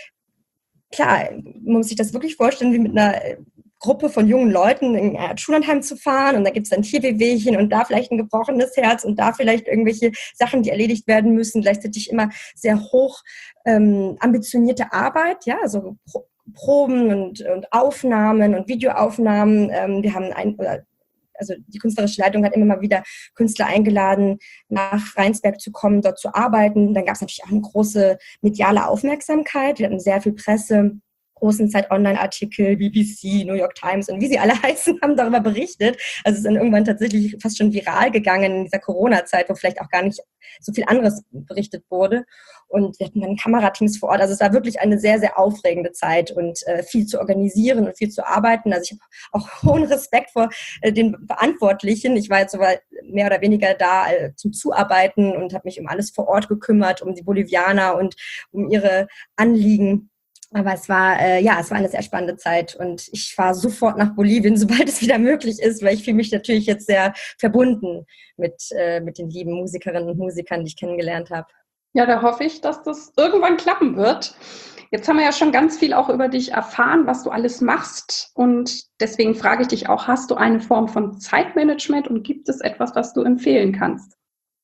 klar, man muss sich das wirklich vorstellen, wie mit einer Gruppe von jungen Leuten in ein Schullandheim zu fahren und da gibt es dann hier Wehwehchen und da vielleicht ein gebrochenes Herz und da vielleicht irgendwelche Sachen, die erledigt werden müssen. Gleichzeitig immer sehr hoch ambitionierte Arbeit, ja, also Proben und Aufnahmen und Videoaufnahmen. Wir haben also die künstlerische Leitung hat immer mal wieder Künstler eingeladen, nach Rheinsberg zu kommen, dort zu arbeiten. Dann gab es natürlich auch eine große mediale Aufmerksamkeit. Wir hatten sehr viel Presse, großen Zeit-Online-Artikel, BBC, New York Times und wie sie alle heißen, haben darüber berichtet. Also es ist dann irgendwann tatsächlich fast schon viral gegangen in dieser Corona-Zeit, wo vielleicht auch gar nicht so viel anderes berichtet wurde. Und wir hatten dann Kamerateams vor Ort. Also es war wirklich eine sehr, sehr aufregende Zeit und viel zu organisieren und viel zu arbeiten. Also ich habe auch hohen Respekt vor den Verantwortlichen. Ich war jetzt sogar mehr oder weniger da zum Zuarbeiten und habe mich um alles vor Ort gekümmert, um die Bolivianer und um ihre Anliegen. Aber es war eine sehr spannende Zeit und ich fahre sofort nach Bolivien, sobald es wieder möglich ist, weil ich fühle mich natürlich jetzt sehr verbunden mit den lieben Musikerinnen und Musikern, die ich kennengelernt habe. Ja, da hoffe ich, dass das irgendwann klappen wird. Jetzt haben wir ja schon ganz viel auch über dich erfahren, was du alles machst und deswegen frage ich dich auch, hast du eine Form von Zeitmanagement und gibt es etwas, was du empfehlen kannst?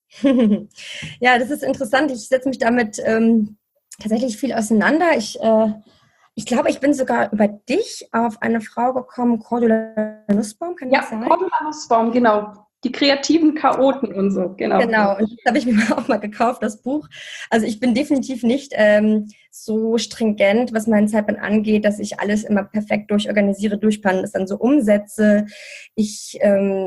Ja, das ist interessant. Ich setze mich damit tatsächlich viel auseinander. Ich glaube, ich bin sogar über dich auf eine Frau gekommen, Cordula Nussbaum, kann das sein? Ja, Cordula Nussbaum, genau. Die kreativen Chaoten und so, genau. Genau, und das habe ich mir auch mal gekauft, das Buch. Also ich bin definitiv nicht so stringent, was meinen Zeitplan angeht, dass ich alles immer perfekt durchorganisiere, durchplane, das dann so umsetze. Ich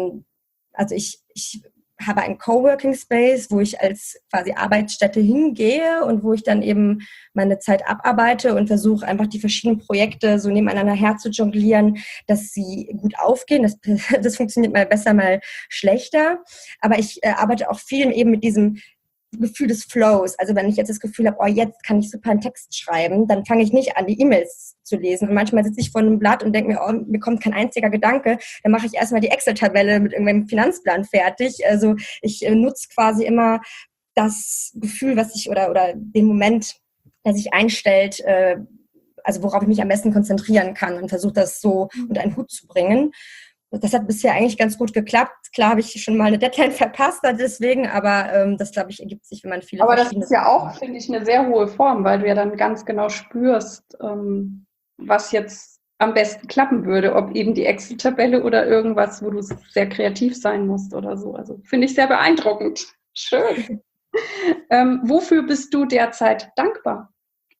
habe einen Coworking Space, wo ich als quasi Arbeitsstätte hingehe und wo ich dann eben meine Zeit abarbeite und versuche einfach die verschiedenen Projekte so nebeneinander her zu jonglieren, dass sie gut aufgehen. Das funktioniert mal besser, mal schlechter. Aber ich arbeite auch viel eben mit diesem Gefühl des Flows. Also wenn ich jetzt das Gefühl habe, jetzt kann ich super einen Text schreiben, dann fange ich nicht an, die E-Mails zu lesen. Und manchmal sitze ich vor einem Blatt und denke mir, mir kommt kein einziger Gedanke. Dann mache ich erstmal die Excel-Tabelle mit irgendeinem Finanzplan fertig. Also ich nutze quasi immer das Gefühl, was ich oder den Moment, der sich einstellt, also worauf ich mich am besten konzentrieren kann und versuche das so unter einen Hut zu bringen. Das hat bisher eigentlich ganz gut geklappt. Klar habe ich schon mal eine Deadline verpasst deswegen, aber das, glaube ich, ergibt sich, wenn man viele Aber das verschiedene... ist ja auch, finde ich, eine sehr hohe Form, weil du ja dann ganz genau spürst, was jetzt am besten klappen würde, ob eben die Excel-Tabelle oder irgendwas, wo du sehr kreativ sein musst oder so. Also finde ich sehr beeindruckend. Schön. Wofür bist du derzeit dankbar?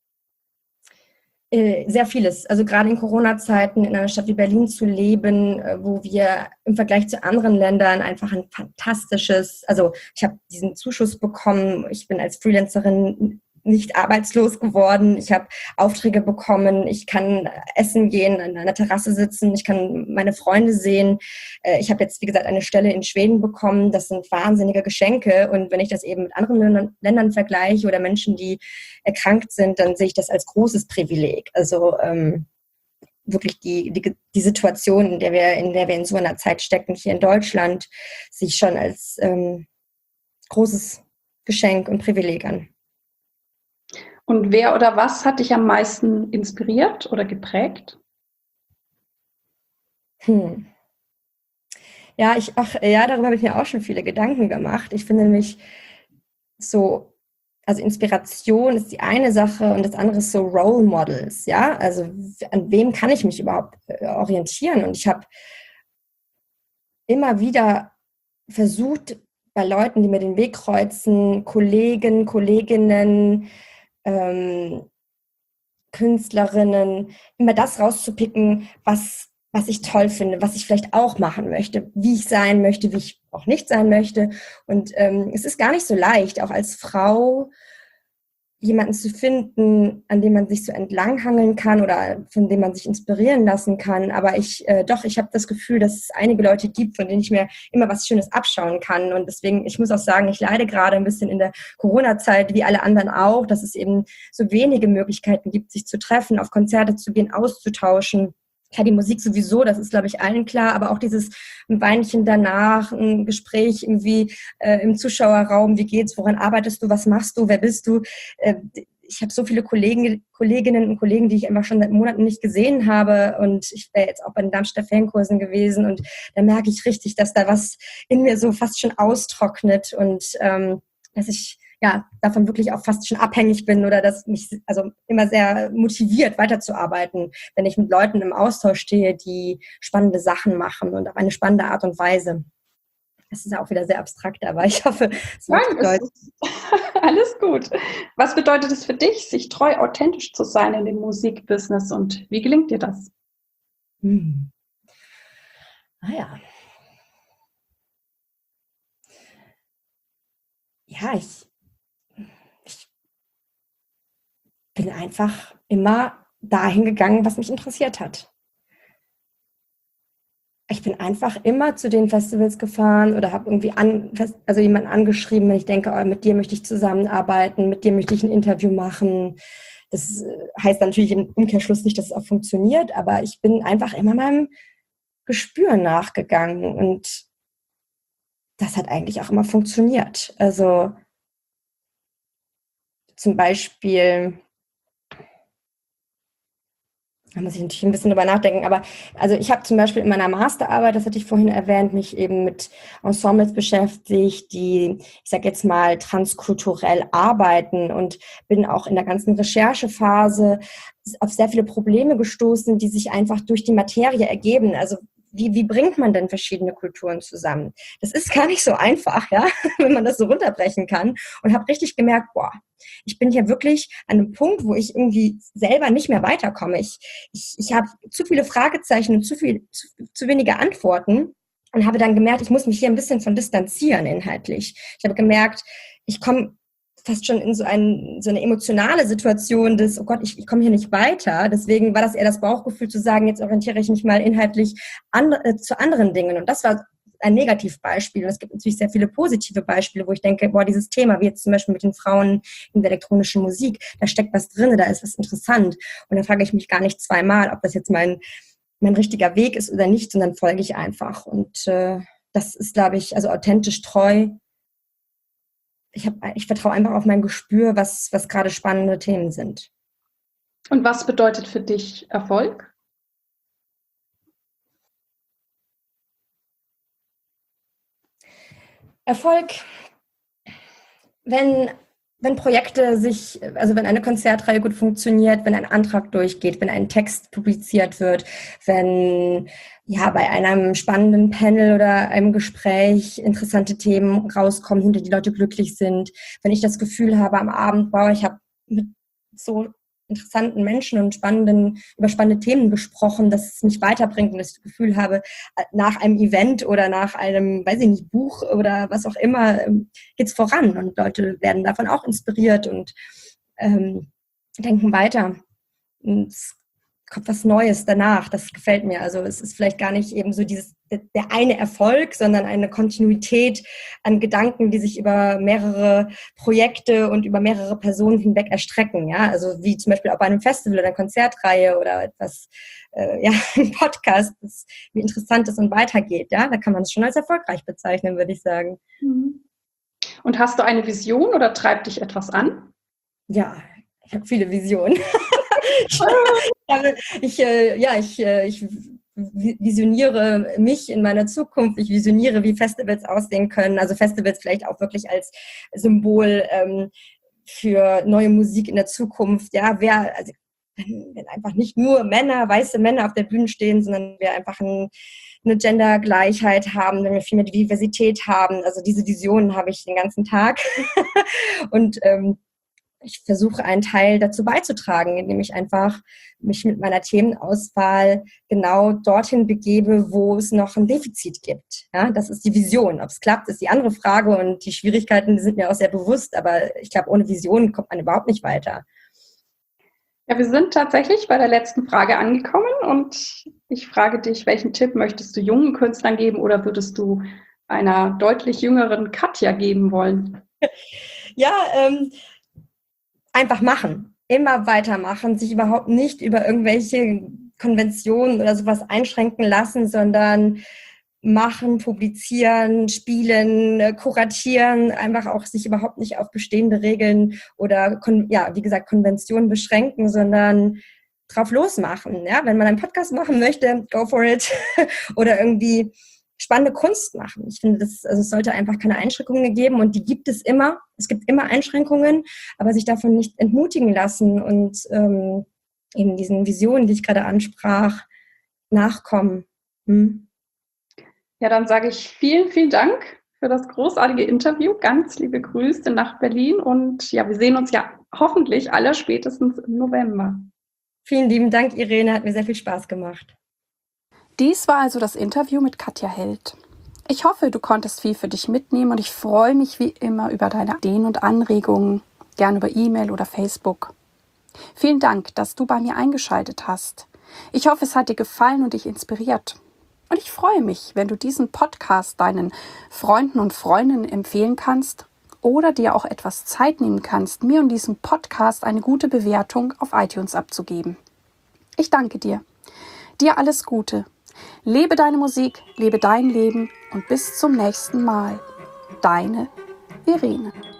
Sehr vieles. Also gerade in Corona-Zeiten in einer Stadt wie Berlin zu leben, wo wir im Vergleich zu anderen Ländern einfach ein fantastisches, also ich habe diesen Zuschuss bekommen, ich bin als Freelancerin nicht arbeitslos geworden, ich habe Aufträge bekommen, ich kann essen gehen, an einer Terrasse sitzen, ich kann meine Freunde sehen. Ich habe jetzt, wie gesagt, eine Stelle in Schweden bekommen, das sind wahnsinnige Geschenke und wenn ich das eben mit anderen Ländern vergleiche oder Menschen, die erkrankt sind, dann sehe ich das als großes Privileg. Also wirklich die Situation, in der wir in so einer Zeit stecken, hier in Deutschland, sehe ich schon als großes Geschenk und Privileg an. Und wer oder was hat dich am meisten inspiriert oder geprägt? Ja, darüber habe ich mir auch schon viele Gedanken gemacht. Ich finde nämlich so, also Inspiration ist die eine Sache und das andere ist so Role Models, ja. Also an wem kann ich mich überhaupt orientieren? Und ich habe immer wieder versucht, bei Leuten, die mir den Weg kreuzen, Kollegen, Kolleginnen, Künstlerinnen, immer das rauszupicken, was ich toll finde, was ich vielleicht auch machen möchte, wie ich sein möchte, wie ich auch nicht sein möchte. Und es ist gar nicht so leicht, auch als Frau jemanden zu finden, an dem man sich so entlanghangeln kann oder von dem man sich inspirieren lassen kann. Aber ich habe das Gefühl, dass es einige Leute gibt, von denen ich mir immer was Schönes abschauen kann. Und deswegen, ich muss auch sagen, ich leide gerade ein bisschen in der Corona-Zeit, wie alle anderen auch, dass es eben so wenige Möglichkeiten gibt, sich zu treffen, auf Konzerte zu gehen, auszutauschen. Klar, die Musik sowieso, das ist, glaube ich, allen klar, aber auch dieses ein Weinchen danach, ein Gespräch irgendwie im Zuschauerraum, wie geht's, woran arbeitest du, was machst du, wer bist du? Ich habe so viele Kolleginnen und Kollegen, die ich einfach schon seit Monaten nicht gesehen habe und ich wäre jetzt auch bei den Darmstädter Fankursen gewesen und da merke ich richtig, dass da was in mir so fast schon austrocknet und dass ich davon wirklich auch fast schon abhängig bin oder dass mich also immer sehr motiviert weiterzuarbeiten, wenn ich mit Leuten im Austausch stehe, die spannende Sachen machen und auf eine spannende Art und Weise. Das ist ja auch wieder sehr abstrakt, aber ich hoffe, es Nein, alles gut. Was bedeutet es für dich, sich treu authentisch zu sein in dem Musikbusiness und wie gelingt dir das? Ja, ich bin einfach immer dahin gegangen, was mich interessiert hat. Ich bin einfach immer zu den Festivals gefahren oder habe irgendwie jemanden angeschrieben, wenn ich denke, oh, mit dir möchte ich zusammenarbeiten, mit dir möchte ich ein Interview machen. Das heißt natürlich im Umkehrschluss nicht, dass es auch funktioniert, aber ich bin einfach immer meinem Gespür nachgegangen und das hat eigentlich auch immer funktioniert. Also zum Beispiel, da muss ich natürlich ein bisschen drüber nachdenken, aber also ich habe zum Beispiel in meiner Masterarbeit, das hatte ich vorhin erwähnt, mich eben mit Ensembles beschäftigt, die, ich sage jetzt mal, transkulturell arbeiten und bin auch in der ganzen Recherchephase auf sehr viele Probleme gestoßen, die sich einfach durch die Materie ergeben. Also wie bringt man denn verschiedene Kulturen zusammen? Das ist gar nicht so einfach, ja, wenn man das so runterbrechen kann. Und habe richtig gemerkt, boah, ich bin hier wirklich an einem Punkt, wo ich irgendwie selber nicht mehr weiterkomme. Ich habe zu viele Fragezeichen und zu wenige Antworten und habe dann gemerkt, ich muss mich hier ein bisschen von distanzieren inhaltlich. Ich habe gemerkt, ich komme fast schon in so eine emotionale Situation des, oh Gott, ich komme hier nicht weiter. Deswegen war das eher das Bauchgefühl zu sagen, jetzt orientiere ich mich mal inhaltlich zu anderen Dingen. Und das war ein Negativbeispiel. Und es gibt natürlich sehr viele positive Beispiele, wo ich denke, boah, dieses Thema, wie jetzt zum Beispiel mit den Frauen in der elektronischen Musik, da steckt was drin, da ist was interessant. Und da frage ich mich gar nicht zweimal, ob das jetzt mein richtiger Weg ist oder nicht, sondern folge ich einfach. Und das ist, glaube ich, also authentisch treu ich vertraue einfach auf mein Gespür, was gerade spannende Themen sind. Und was bedeutet für dich Erfolg? Erfolg, wenn Projekte also wenn eine Konzertreihe gut funktioniert, wenn ein Antrag durchgeht, wenn ein Text publiziert wird, wenn bei einem spannenden Panel oder einem Gespräch interessante Themen rauskommen, hinter die Leute glücklich sind, wenn ich das Gefühl habe am Abend, ich habe mit so interessanten Menschen und über spannende Themen gesprochen, dass es mich weiterbringt und dass ich das Gefühl habe, nach einem Event oder nach einem, weiß ich nicht, Buch oder was auch immer, geht's voran und Leute werden davon auch inspiriert und denken weiter. Und es kommt was Neues danach, das gefällt mir. Also es ist vielleicht gar nicht eben so der eine Erfolg, sondern eine Kontinuität an Gedanken, die sich über mehrere Projekte und über mehrere Personen hinweg erstrecken. Ja, also wie zum Beispiel auch bei einem Festival oder einer Konzertreihe oder etwas, ein Podcast, wie interessant es und weitergeht. Ja, da kann man es schon als erfolgreich bezeichnen, würde ich sagen. Und hast du eine Vision oder treibt dich etwas an? Ja, ich habe viele Visionen. Ich visioniere mich in meiner Zukunft. Ich visioniere, wie Festivals aussehen können. Also Festivals vielleicht auch wirklich als Symbol für neue Musik in der Zukunft. Ja, wenn einfach nicht nur weiße Männer auf der Bühne stehen, sondern wir einfach eine Gendergleichheit haben, wenn wir viel mehr Diversität haben. Also diese Visionen habe ich den ganzen Tag. Und ich versuche, einen Teil dazu beizutragen, indem ich einfach mich mit meiner Themenauswahl genau dorthin begebe, wo es noch ein Defizit gibt. Ja, das ist die Vision. Ob es klappt, ist die andere Frage und die Schwierigkeiten sind mir auch sehr bewusst, aber ich glaube, ohne Vision kommt man überhaupt nicht weiter. Ja, wir sind tatsächlich bei der letzten Frage angekommen und ich frage dich, welchen Tipp möchtest du jungen Künstlern geben oder würdest du einer deutlich jüngeren Katja geben wollen? Ja, einfach machen, immer weitermachen, sich überhaupt nicht über irgendwelche Konventionen oder sowas einschränken lassen, sondern machen, publizieren, spielen, kuratieren, einfach auch sich überhaupt nicht auf bestehende Regeln oder, wie gesagt, Konventionen beschränken, sondern drauf losmachen. Ja? Wenn man einen Podcast machen möchte, go for it. Oder irgendwie spannende Kunst machen. Ich finde, es sollte einfach keine Einschränkungen geben und die gibt es immer. Es gibt immer Einschränkungen, aber sich davon nicht entmutigen lassen und eben diesen Visionen, die ich gerade ansprach, nachkommen. Ja, dann sage ich vielen, vielen Dank für das großartige Interview. Ganz liebe Grüße nach Berlin und ja, wir sehen uns ja hoffentlich aller spätestens im November. Vielen lieben Dank, Irene. Hat mir sehr viel Spaß gemacht. Dies war also das Interview mit Katja Held. Ich hoffe, du konntest viel für dich mitnehmen und ich freue mich wie immer über deine Ideen und Anregungen, gern über E-Mail oder Facebook. Vielen Dank, dass du bei mir eingeschaltet hast. Ich hoffe, es hat dir gefallen und dich inspiriert. Und ich freue mich, wenn du diesen Podcast deinen Freunden und Freundinnen empfehlen kannst oder dir auch etwas Zeit nehmen kannst, mir und diesem Podcast eine gute Bewertung auf iTunes abzugeben. Ich danke dir. Dir alles Gute. Lebe deine Musik, lebe dein Leben und bis zum nächsten Mal. Deine Irene.